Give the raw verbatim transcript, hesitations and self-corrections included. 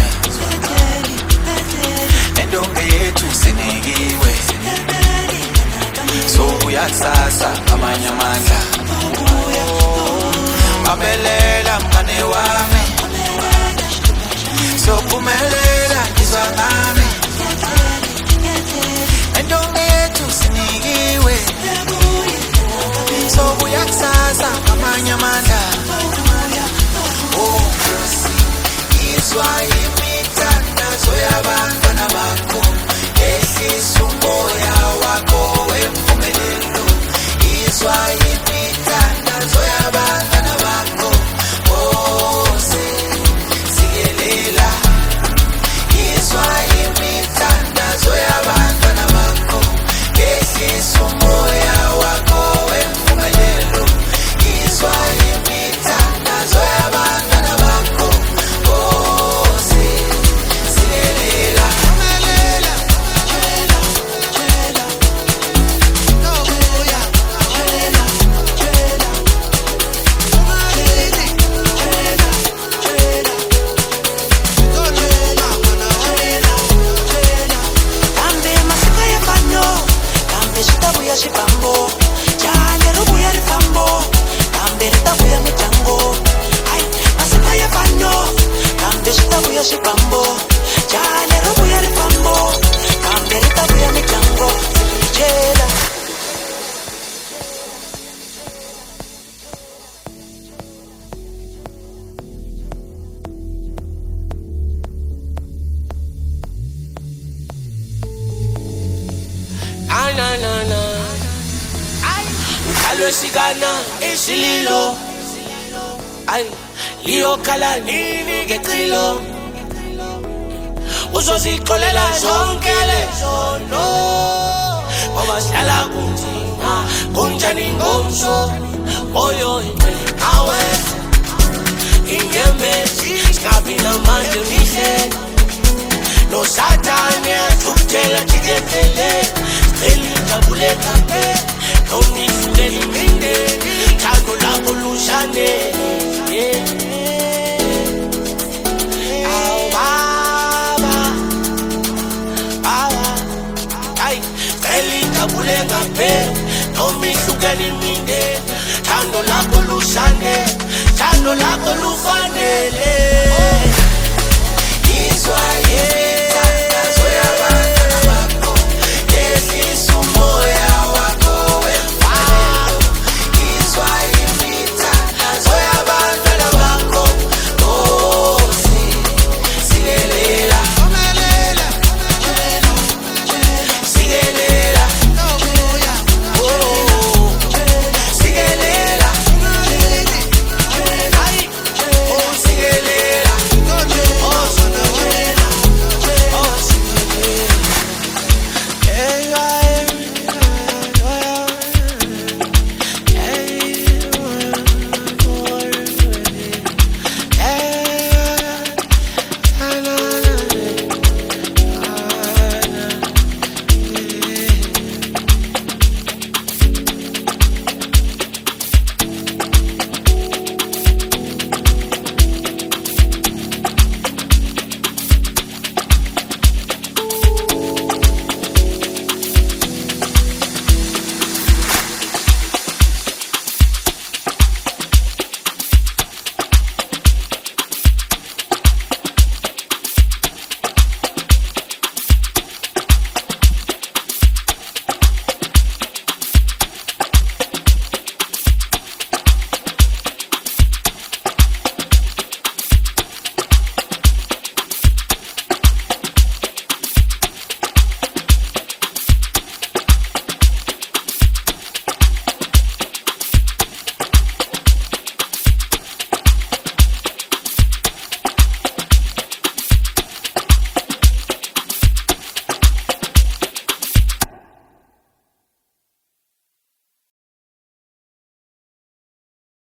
entombi yethu sinikiwe sobuya kusasa amanye amandla mabelela mngane wami sophumelela izwa ngami entombi yethu sinikiwe sobuya kusasa amanye amandla oh izwa imithandazo yabantwana bakho ehlisa umoya wakho wempumelelo izwa imithandazo yabantwana bakho ose sikelela izwa imithandazo yabantwana bakho ehlisa umoya wakho wempumelelo izwa imithandazo yabantwana bakho ose sikelela Shibambo, jale rubuya rifambo, kambe ritabuya mijango. Ay, masika ya fano, kambe shitabuya shibambo, jale rubuya rifambo, kambe ritabuya mijango. Chela. Ah na na na. Aloshikana ishililo ay liyo kala nini ngecilo uzozixolela zonke lezono ngoba sihlala kunzima kunjani ngomso moyo awe ingemezi singabi namandla mihle no satani athukutela thikethele sicela kape don't need to let me in there. Chago la pollushane. Au baba, baba, ay, felita bulenga pe. Don't need to let me in there. Chago la pollushane, chago la pollushane. Israel.